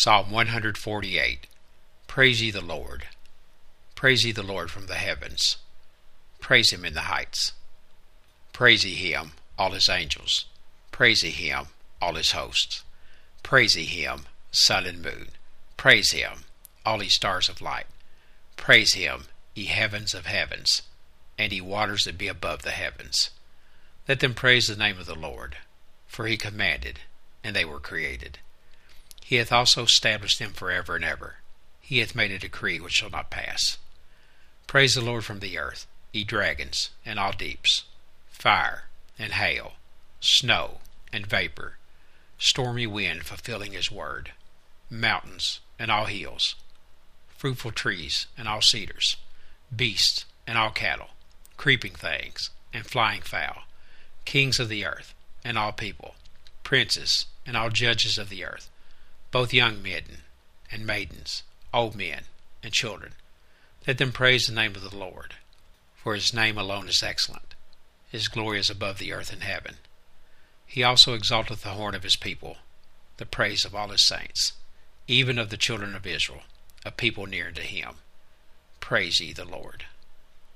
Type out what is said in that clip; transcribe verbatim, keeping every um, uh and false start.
Psalm one forty-eight. Praise ye the Lord. Praise ye the Lord from the heavens. Praise him in the heights. Praise ye him, all his angels. Praise ye him, all his hosts. Praise ye him, sun and moon. Praise him, all ye stars of light. Praise him, ye heavens of heavens, and ye waters that be above the heavens. Let them praise the name of the Lord, for he commanded, and they were created. He hath also established them for ever and ever. He hath made a decree which shall not pass. Praise the Lord from the earth, ye dragons, and all deeps, fire, and hail, snow, and vapor, stormy wind fulfilling his word, mountains, and all hills, fruitful trees, and all cedars, beasts, and all cattle, creeping things, and flying fowl, kings of the earth, and all people, princes, and all judges of the earth, both young men and maidens, old men and children. Let them praise the name of the Lord, for his name alone is excellent. His glory is above the earth and heaven. He also exalteth the horn of his people, the praise of all his saints, even of the children of Israel, a people near unto him. Praise ye the Lord.